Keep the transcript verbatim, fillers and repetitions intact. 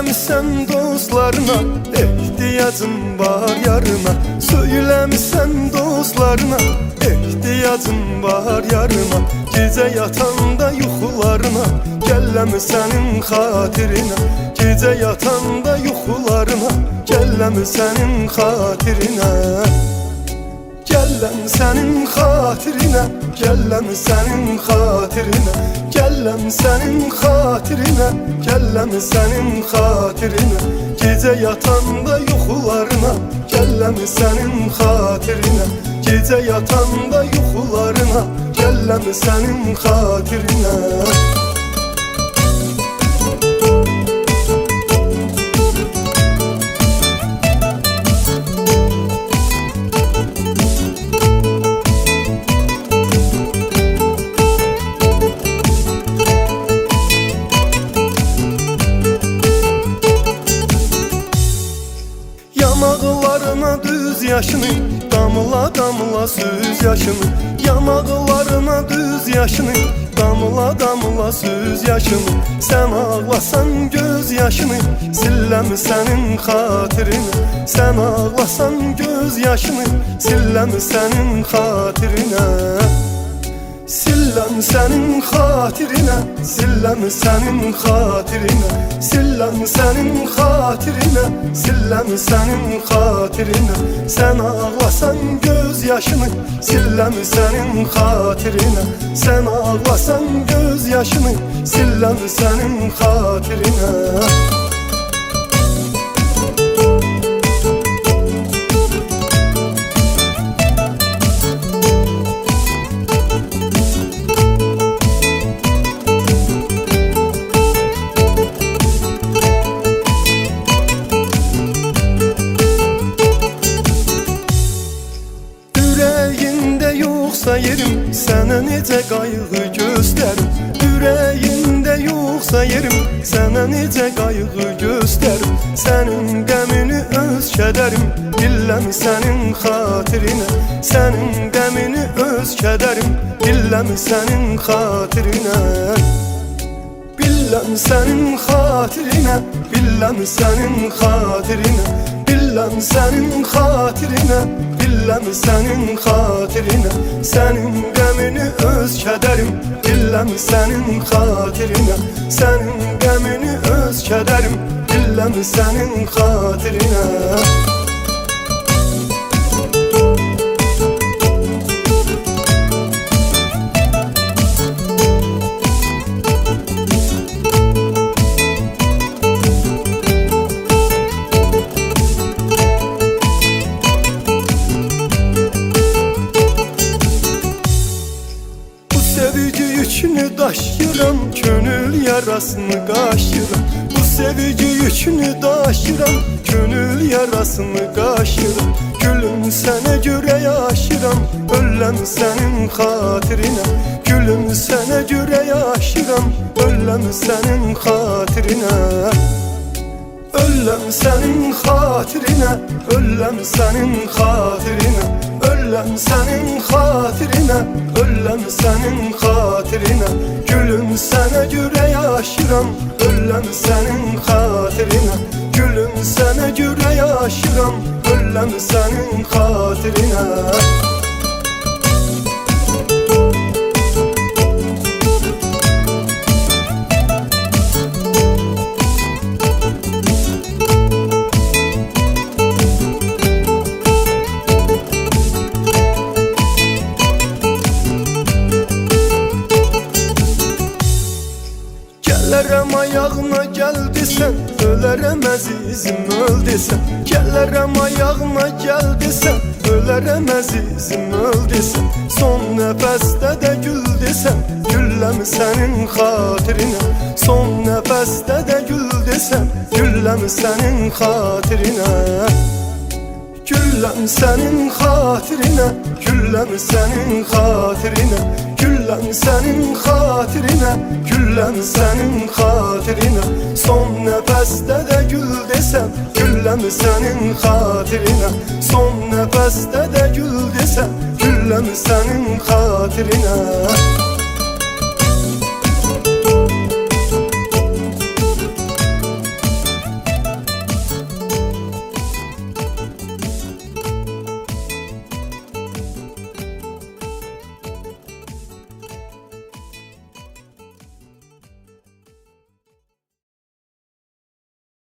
Söylemişsen dostlarına, ihtiyacın var yarına. Söylemişsen dostlarına, ihtiyacın var yarına. Gece yatanda yuxularına, gəlləm sənin xatirinə. Gece yatanda yuxularına, gəlləm sənin xatirinə. Gəlləm sənin xatirinə, gəlləm sənin xatirinə. Gəlləm sənin xatirinə, gəlləm sənin xatirinə. Gece yatanda yuxularına, gəlləm sənin xatirinə. Gece yatanda yuxularına, gəlləm sənin xatirinə. Yanaqlarına düz yaşını, damla damla süz yaşını. Yanaqlarına düz yaşını, damla damla süz yaşını. Sen ağlasan göz yaşını, silləm sənin xatirinə. Sen ağlasan göz yaşını, silləm sənin xatirinə. Silləm sənin xatirinə, silləm sənin xatirinə. Silləm sənin xatirinə, silləm sənin xatirinə. Sen ağlasan göz yaşını, silləm sənin xatirinə. Sen ağlasan göz yaşını, silləm sənin xatirinə. Yerim sənə necə qayğı göstərim. Ürəyində yoxsa yerim sənə necə qayğı göstərim. Sənin qəmini öz kədərim, billəm sənin xatirinə. Sənin qəmini öz kədərim, billəm sənin xatirinə. Billəm sənin xatirinə, billəm sənin xatirinə. Billəm sənin xatirinə, billəm sənin xatirinə. Sənin qəmini öz kədərim, billəm sənin xatirinə. Sənin qəmini öz kədərim, billəm sənin xatirinə. Sevgi yükünü daşıram, könül yarasını qaşıram. Bu sevgi yükünü daşıram, könül yarasını qaşıram. Gülüm sənə görə yaşıram, öləm sənin xatirinə. Gülüm sənə görə yaşıram, öləm sənin xatirinə. Öləm sənin xatirinə, öləm sənin xatirinə. Öləm sənin xatirinə, öləm sənin xatirinə. Gülüm sənə görə yaşıram, öləm sənin xatirinə. Gülüm sənə görə yaşıram, öləm sənin xatirinə. Gəllərəm ayağına gəl desən, ölərəm əzizim öl desən. Gəllərəm ayağına gəl desən, ölərəm əzizim öl desən. Son nəfəsdə də gül desən, gülləm sənin xatirinə. Son nəfəsdə də gül desən, gülləm sənin xatirinə. Gülləm sənin xatirinə, gülləm sənin xatirinə. Gülləm sənin xatirinə, gülləm sənin xatirinə. Son nəfəsdə də gül desəm, gülləm sənin xatirinə. Son nəfəsdə də gül desəm, gülləm sənin xatirinə.